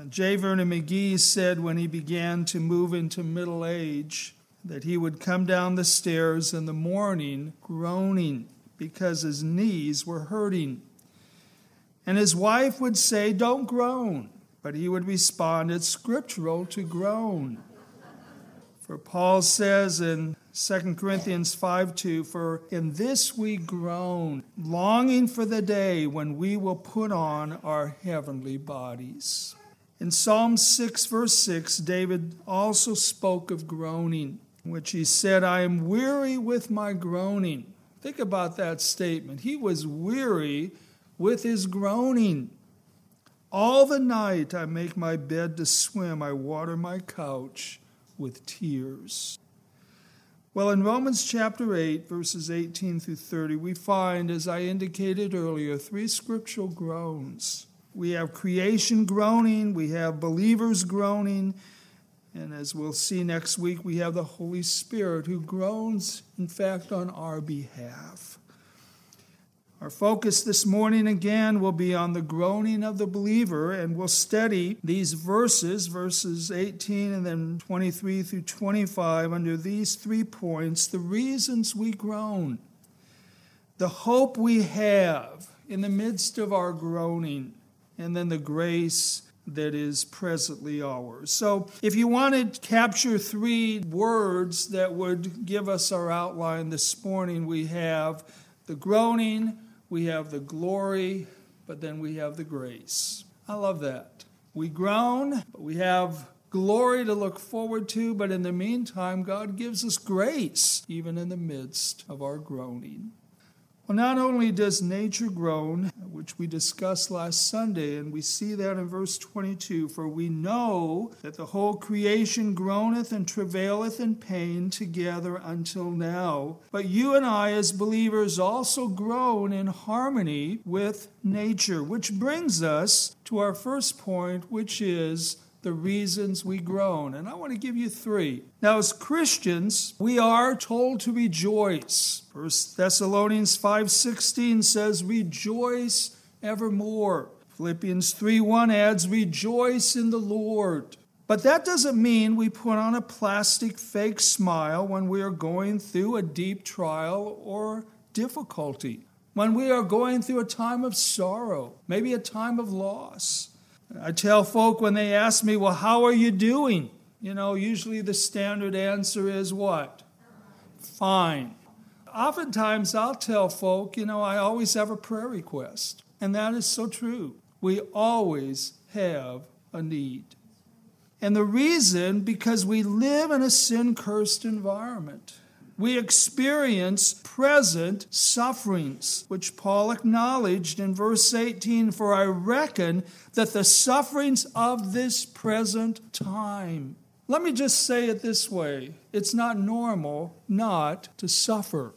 J. Vernon McGee said when he began to move into middle age that he would come down the stairs in the morning groaning because his knees were hurting. And his wife would say, "Don't groan." But he would respond, "It's scriptural to groan." For Paul says in 2 Corinthians 5:2, "For in this we groan, longing for the day when we will put on our heavenly bodies." In Psalm 6, verse 6, David also spoke of groaning, which he said, "I am weary with my groaning." Think about that statement. He was weary with his groaning. "All the night I make my bed to swim, I water my couch with tears." Well, in Romans chapter 8, verses 18 through 30, we find, as I indicated earlier, three scriptural groans. We have creation groaning, we have believers groaning, and as we'll see next week, we have the Holy Spirit who groans, in fact, on our behalf. Our focus this morning again will be on the groaning of the believer, and we'll study these verses 18 and then 23 through 25, under these 3 points: the reasons we groan, the hope we have in the midst of our groaning, and then the grace that is presently ours. So if you want to capture 3 words that would give us our outline this morning, we have the groaning, we have the glory, but then we have the grace. I love that. We groan, but we have glory to look forward to, but in the meantime, God gives us grace, even in the midst of our groaning. Well, not only does nature groan, which we discussed last Sunday, and we see that in verse 22, "For we know that the whole creation groaneth and travaileth in pain together until now. But you and I, as believers, also groan in harmony with nature," which brings us to our first point, which is the reasons we groan. And I want to give you 3. Now, as Christians, we are told to rejoice. 1 Thessalonians 5:16 says, "Rejoice evermore." Philippians 3:1 adds, "Rejoice in the Lord." But that doesn't mean we put on a plastic fake smile when we are going through a deep trial or difficulty, when we are going through a time of sorrow, maybe a time of loss. I tell folk when they ask me, "Well, how are you doing?" Usually the standard answer is what? Fine. Oftentimes I'll tell folk, I always have a prayer request. And that is so true. We always have a need. And the reason, because we live in a sin-cursed environment. We experience present sufferings, which Paul acknowledged in verse 18, "For I reckon that the sufferings of this present time." Let me just say it this way. It's not normal not to suffer.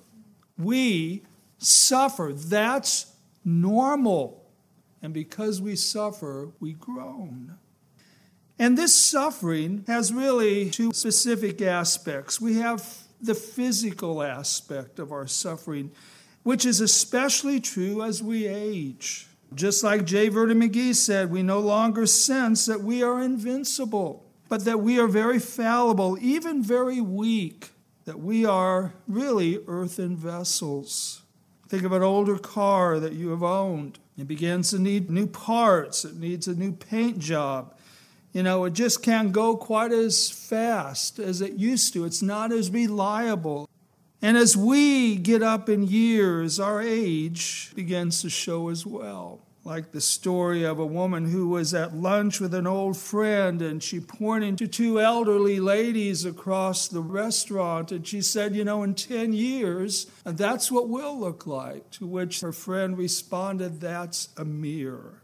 We suffer. That's normal. And because we suffer, we groan. And this suffering has really 2 specific aspects. We have the physical aspect of our suffering, which is especially true as we age. Just like J. Vernon McGee said, we no longer sense that we are invincible, but that we are very fallible, even very weak, that we are really earthen vessels. Think of an older car that you have owned. It begins to need new parts. It needs a new paint job. It just can't go quite as fast as it used to. It's not as reliable. And as we get up in years, our age begins to show as well. Like the story of a woman who was at lunch with an old friend, and she pointed to 2 elderly ladies across the restaurant, and she said, in 10 years, that's what we'll look like. To which her friend responded, "That's a mirror."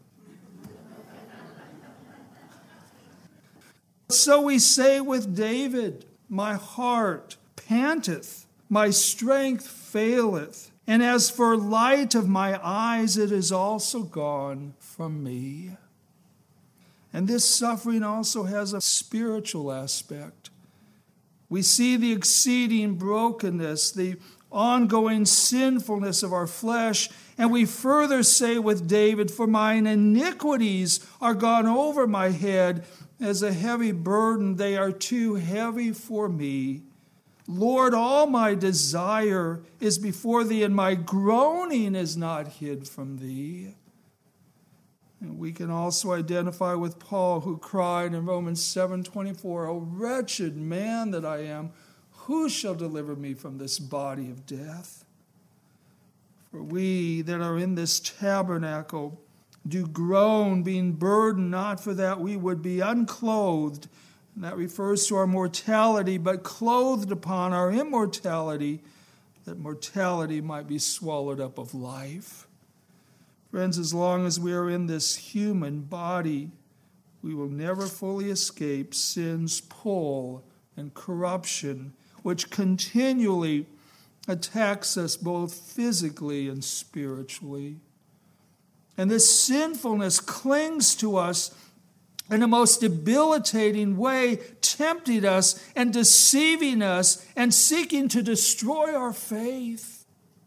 So we say with David, "My heart panteth, my strength faileth, and as for light of my eyes, it is also gone from me." And this suffering also has a spiritual aspect. We see the exceeding brokenness, the ongoing sinfulness of our flesh. And we further say with David, "For mine iniquities are gone over my head. As a heavy burden, they are too heavy for me. Lord, all my desire is before thee, and my groaning is not hid from thee." And we can also identify with Paul, who cried in Romans 7:24, "O wretched man that I am, who shall deliver me from this body of death?" For we that are in this tabernacle do groan, being burdened, not for that we would be unclothed, and that refers to our mortality, but clothed upon our immortality, that mortality might be swallowed up of life. Friends, as long as we are in this human body, we will never fully escape sin's pull and corruption, which continually attacks us both physically and spiritually. And this sinfulness clings to us in a most debilitating way, tempting us and deceiving us and seeking to destroy our faith.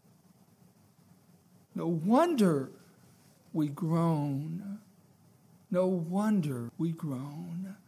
No wonder we groan. No wonder we groan.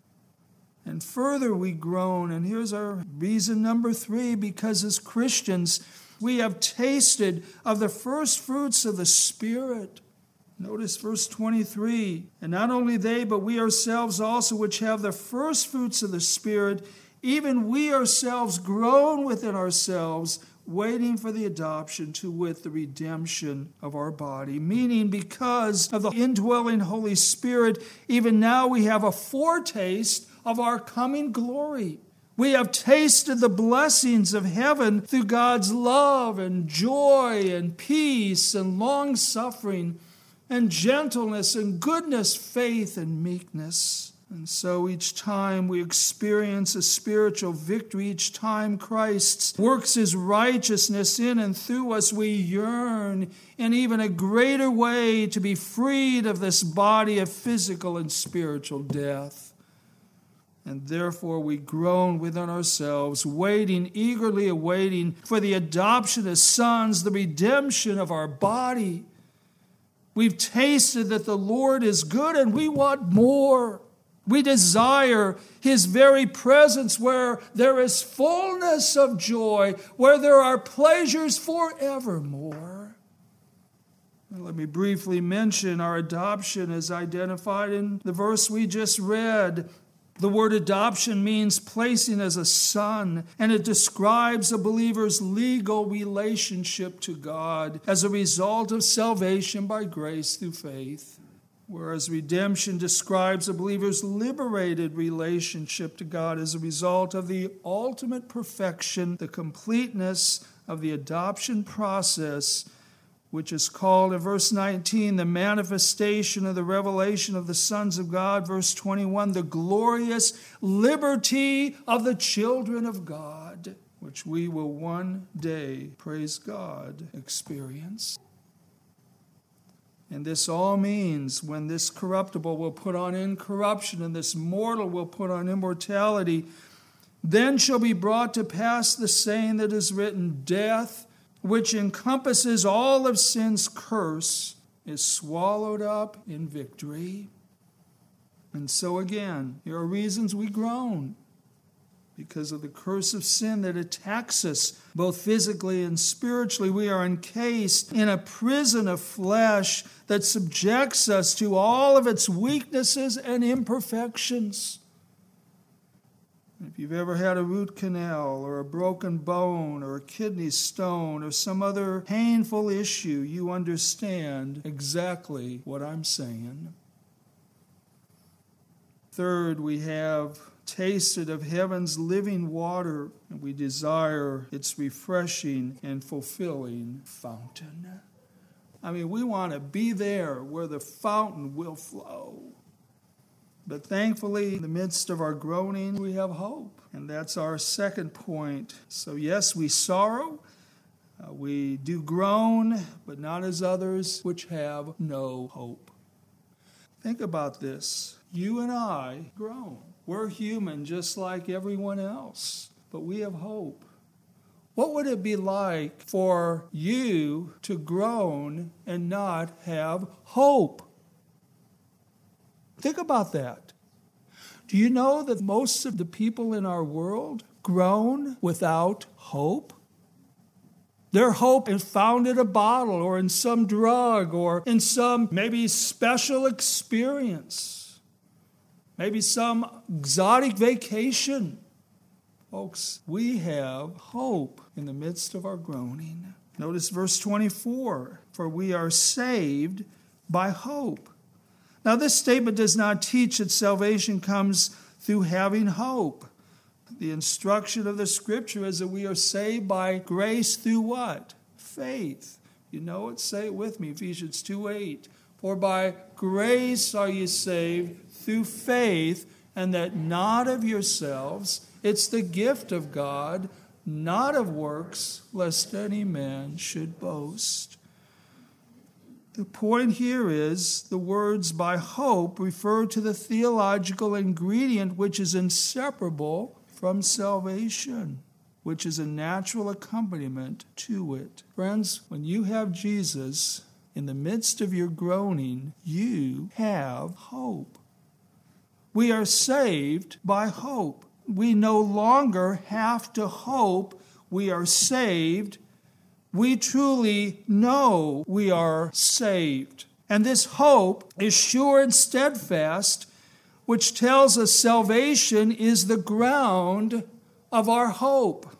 And further we groan, and here's our reason number 3, because as Christians, we have tasted of the first fruits of the Spirit. Notice verse 23, "And not only they, but we ourselves also, which have the first fruits of the Spirit, even we ourselves groan within ourselves, waiting for the adoption, to wit, the redemption of our body." Meaning, because of the indwelling Holy Spirit, even now we have a foretaste of our coming glory. We have tasted the blessings of heaven through God's love and joy and peace and long-suffering and gentleness and goodness, faith and meekness. And so each time we experience a spiritual victory, each time Christ works his righteousness in and through us, we yearn in even a greater way to be freed of this body of physical and spiritual death. And therefore we groan within ourselves, eagerly awaiting for the adoption as sons, the redemption of our body. We've tasted that the Lord is good, and we want more. We desire his very presence, where there is fullness of joy, where there are pleasures forevermore. Now, let me briefly mention our adoption as identified in the verse we just read. The word adoption means placing as a son, and it describes a believer's legal relationship to God as a result of salvation by grace through faith. Whereas redemption describes a believer's liberated relationship to God as a result of the ultimate perfection, the completeness of the adoption process, which is called in verse 19, the manifestation of the revelation of the sons of God. Verse 21, the glorious liberty of the children of God, which we will one day, praise God, experience. And this all means when this corruptible will put on incorruption and this mortal will put on immortality, then shall be brought to pass the saying that is written, death, which encompasses all of sin's curse, is swallowed up in victory. And so again, here are reasons we groan. Because of the curse of sin that attacks us, both physically and spiritually, we are encased in a prison of flesh that subjects us to all of its weaknesses and imperfections. If you've ever had a root canal or a broken bone or a kidney stone or some other painful issue, you understand exactly what I'm saying. Third, we have tasted of heaven's living water, and we desire its refreshing and fulfilling fountain. I mean, we want to be there where the fountain will flow. But thankfully, in the midst of our groaning, we have hope. And that's our second point. So yes, we sorrow, we do groan, but not as others which have no hope. Think about this. You and I groan. We're human just like everyone else, but we have hope. What would it be like for you to groan and not have hope? Think about that. Do you know that most of the people in our world groan without hope? Their hope is found in a bottle or in some drug or in some maybe special experience, maybe some exotic vacation. Folks, we have hope in the midst of our groaning. Notice verse 24, for we are saved by hope. Now, this statement does not teach that salvation comes through having hope. The instruction of the Scripture is that we are saved by grace through what? Faith. You know it? Say it with me, Ephesians 2:8. For by grace are you saved through faith, and that not of yourselves. It's the gift of God, not of works, lest any man should boast. The point here is the words by hope refer to the theological ingredient which is inseparable from salvation, which is a natural accompaniment to it. Friends, when you have Jesus in the midst of your groaning, you have hope. We are saved by hope. We no longer have to hope we are saved. We truly know we are saved. And this hope is sure and steadfast, which tells us salvation is the ground of our hope.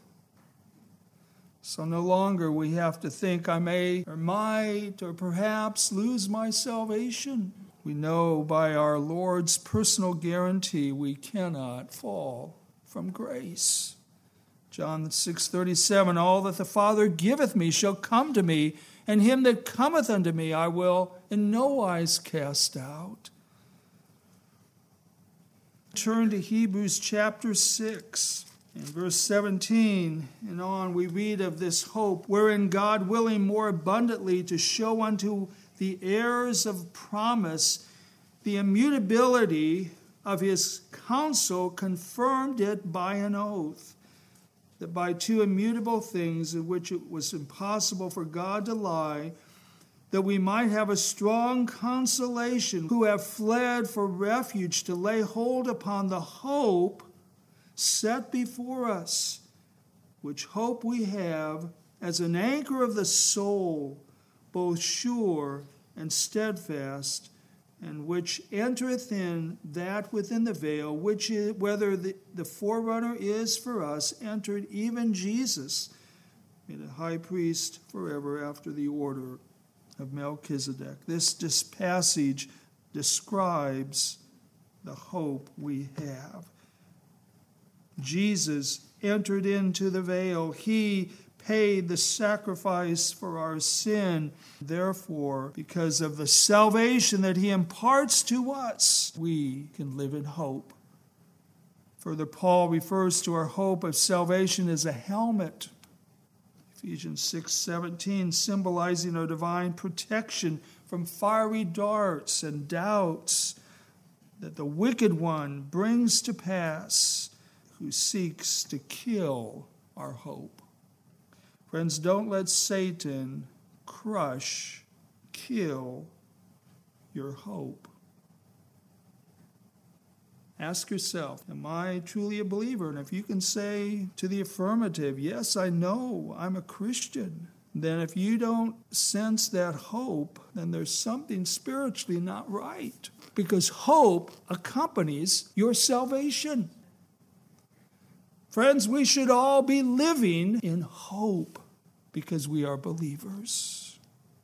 So no longer we have to think I may or might or perhaps lose my salvation. We know by our Lord's personal guarantee we cannot fall from grace. John 6:37, all that the Father giveth me shall come to me, and him that cometh unto me I will in no wise cast out. Turn to Hebrews chapter 6. In verse 17 and on, we read of this hope, wherein God, willing more abundantly to show unto the heirs of promise the immutability of his counsel, confirmed it by an oath, that by two immutable things in which it was impossible for God to lie, that we might have a strong consolation, who have fled for refuge to lay hold upon the hope set before us, which hope we have as an anchor of the soul, both sure and steadfast, and which entereth in that within the veil, which is, whether the forerunner is for us, entered even Jesus, made a high priest forever after the order of Melchizedek. This passage describes the hope we have. Jesus entered into the veil. He paid the sacrifice for our sin. Therefore, because of the salvation that he imparts to us, we can live in hope. Further, Paul refers to our hope of salvation as a helmet. Ephesians 6:17, symbolizing our divine protection from fiery darts and doubts that the wicked one brings to pass, who seeks to kill our hope. Friends, don't let Satan crush, kill your hope. Ask yourself, am I truly a believer? And if you can say to the affirmative, yes, I know I'm a Christian, then if you don't sense that hope, then there's something spiritually not right. Because hope accompanies your salvation. Friends, we should all be living in hope because we are believers.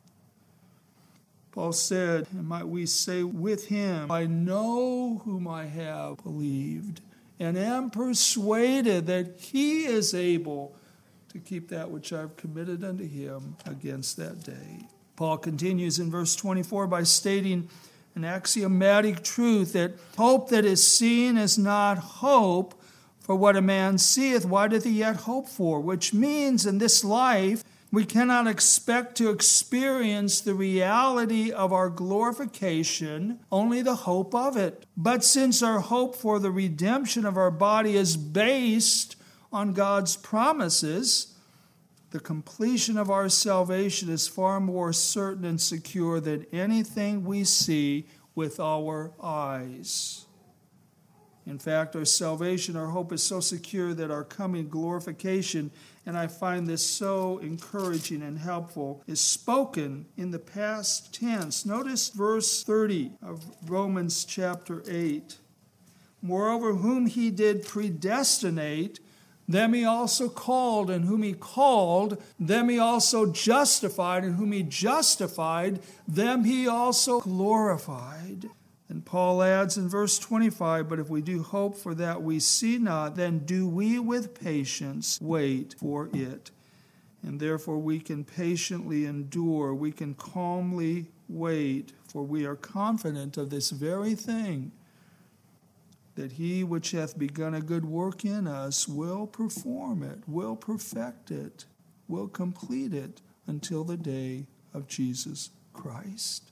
Paul said, and might we say with him, I know whom I have believed, and am persuaded that he is able to keep that which I've committed unto him against that day. Paul continues in verse 24 by stating an axiomatic truth that hope that is seen is not hope. For what a man seeth, why doth he yet hope for? Which means in this life, we cannot expect to experience the reality of our glorification, only the hope of it. But since our hope for the redemption of our body is based on God's promises, The completion of our salvation is far more certain and secure than anything we see with our eyes. In fact, our salvation, our hope is so secure that our coming glorification, and I find this so encouraging and helpful, is spoken in the past tense. Notice verse 30 of Romans chapter 8. Moreover, whom he did predestinate, them he also called, and whom he called, them he also justified, and whom he justified, them he also glorified. And Paul adds in verse 25, but if we do hope for that we see not, then do we with patience wait for it. And therefore we can patiently endure, we can calmly wait, for we are confident of this very thing, that he which hath begun a good work in us will perform it, will perfect it, will complete it until the day of Jesus Christ.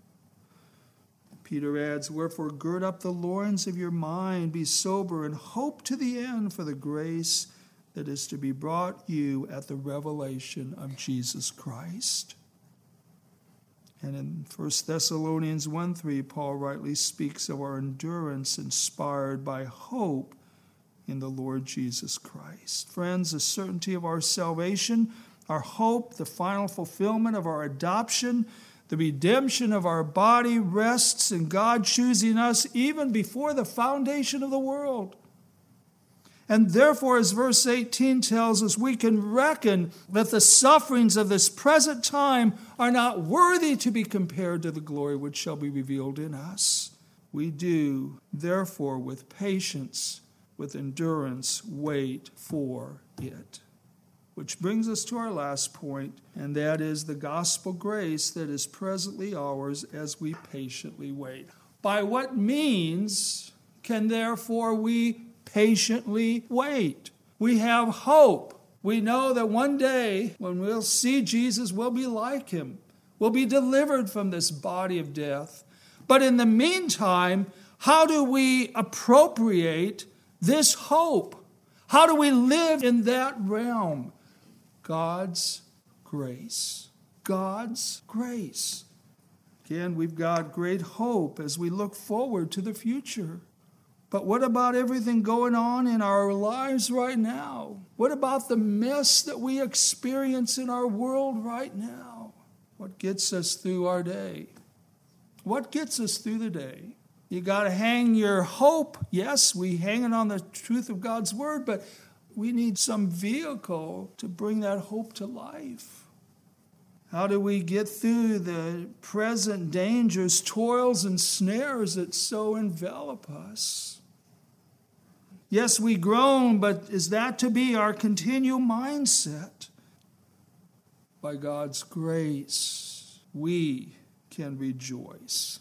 Peter adds, wherefore gird up the loins of your mind, be sober, and hope to the end for the grace that is to be brought you at the revelation of Jesus Christ. And in 1 Thessalonians 1:3, Paul rightly speaks of our endurance inspired by hope in the Lord Jesus Christ. Friends, the certainty of our salvation, our hope, the final fulfillment of our adoption, the redemption of our body rests in God choosing us even before the foundation of the world. And therefore, as verse 18 tells us, we can reckon that the sufferings of this present time are not worthy to be compared to the glory which shall be revealed in us. We do, therefore, with patience, with endurance, wait for it. Which brings us to our last point, and that is the gospel grace that is presently ours as we patiently wait. By what means can therefore we patiently wait? We have hope. We know that one day when we'll see Jesus, we'll be like him. We'll be delivered from this body of death. But in the meantime, how do we appropriate this hope? How do we live in that realm? God's grace. God's grace. Again, we've got great hope as we look forward to the future. But what about everything going on in our lives right now? What about the mess that we experience in our world right now? What gets us through our day? What gets us through the day? You got to hang your hope. Yes, we hang it on the truth of God's word, but we need some vehicle to bring that hope to life. How do we get through the present dangers, toils, and snares that so envelop us? Yes, we groan, but is that to be our continual mindset? By God's grace, we can rejoice.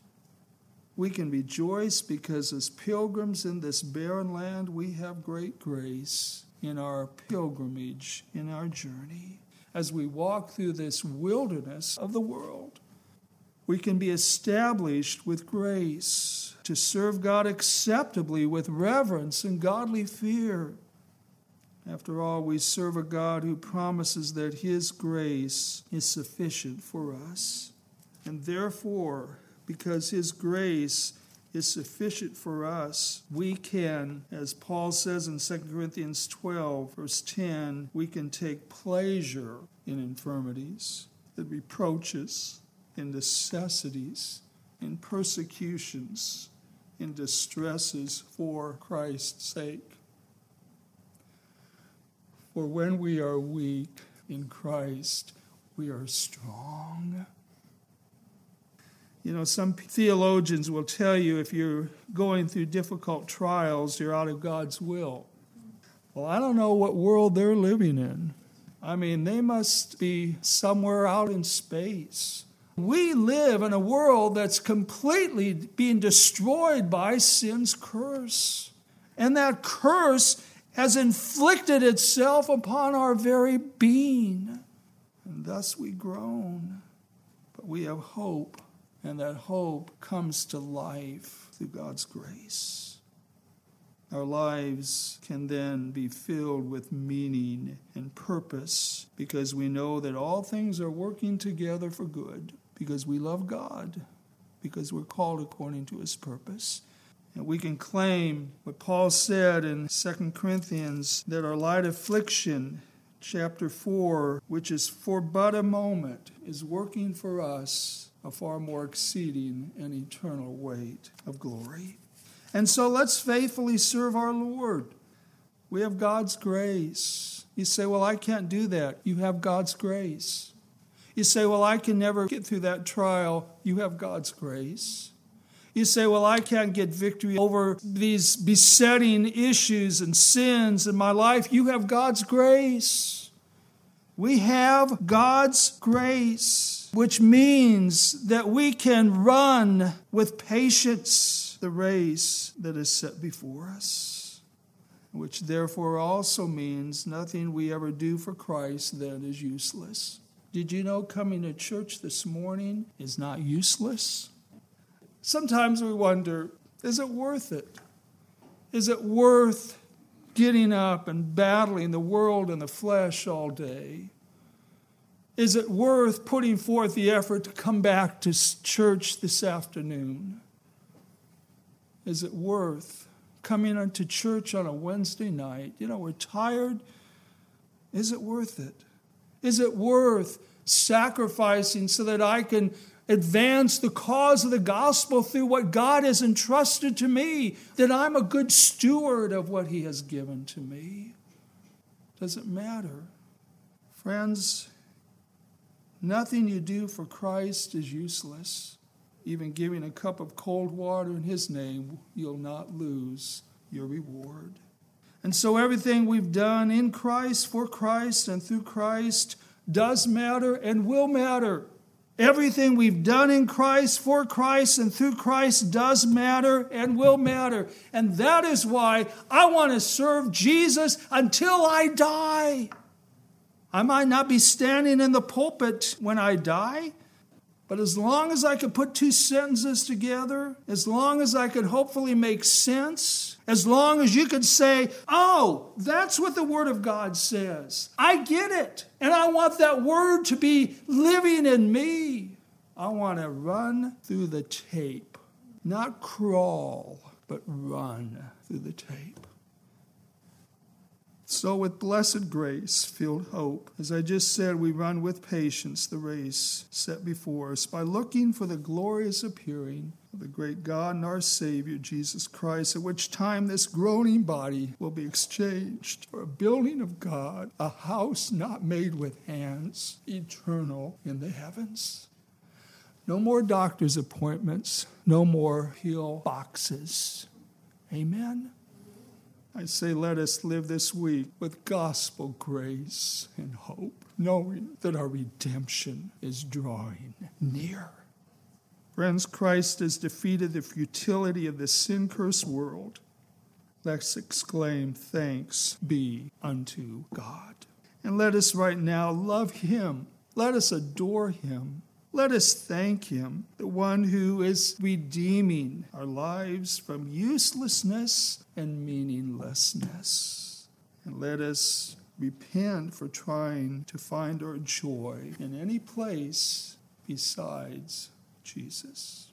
We can rejoice because as pilgrims in this barren land, we have great grace in our pilgrimage, in our journey. As we walk through this wilderness of the world, we can be established with grace to serve God acceptably with reverence and godly fear. After all, we serve a God who promises that his grace is sufficient for us. And therefore, because his grace is sufficient for us, we can, as Paul says in 2 Corinthians 12, verse 10, we can take pleasure in infirmities, in reproaches, in necessities, in persecutions, in distresses for Christ's sake. For when we are weak in Christ, we are strong. You know, some theologians will tell you if you're going through difficult trials, you're out of God's will. Well, I don't know what world they're living in. I mean, they must be somewhere out in space. We live in a world that's completely being destroyed by sin's curse. And that curse has inflicted itself upon our very being. And thus we groan. But we have hope. And that hope comes to life through God's grace. our lives can then be filled with meaning and purpose, because we know that all things are working together for good, because we love God, because we're called according to his purpose. And we can claim what Paul said in 2 Corinthians, that our light affliction, chapter 4, which is for but a moment, is working for us a far more exceeding and eternal weight of glory. And so let's faithfully serve our Lord. We have God's grace. You say, well, I can't do that. You have God's grace. You say, well, I can never get through that trial. You have God's grace. You say, well, I can't get victory over these besetting issues and sins in my life. You have God's grace. We have God's grace, which means that we can run with patience the race that is set before us, which therefore also means nothing we ever do for Christ then is useless. Did you know coming to church this morning is not useless? Sometimes we wonder, is it worth it? Is it worth getting up and battling the world and the flesh all day? Is it worth putting forth the effort to come back to church this afternoon? Is it worth coming into church on a Wednesday night? We're tired. Is it worth it? Is it worth sacrificing so that I can advance the cause of the gospel through what God has entrusted to me, that I'm a good steward of what he has given to me? Does it matter? Friends, nothing you do for Christ is useless. Even giving a cup of cold water in his name, you'll not lose your reward. And so everything we've done in Christ, for Christ, and through Christ does matter and will matter. Everything we've done in Christ, for Christ, and through Christ does matter and will matter. And that is why I want to serve Jesus until I die. I might not be standing in the pulpit when I die, but as long as I could put two sentences together, as long as I could hopefully make sense, as long as you could say, oh, that's what the Word of God says. I get it. And I want that Word to be living in me. I want to run through the tape. Not crawl, but run through the tape. So with blessed grace, filled hope, as I just said, we run with patience the race set before us by looking for the glorious appearing of the great God and our Savior, Jesus Christ, at which time this groaning body will be exchanged for a building of God, a house not made with hands, eternal in the heavens. No more doctor's appointments, no more pill boxes. Amen. I say, let us live this week with gospel grace and hope, knowing that our redemption is drawing near. Friends, Christ has defeated the futility of this sin-cursed world. Let's exclaim, thanks be unto God. And let us right now love him. Let us adore him. Let us thank him, the one who is redeeming our lives from uselessness and meaninglessness. And let us repent for trying to find our joy in any place besides Jesus.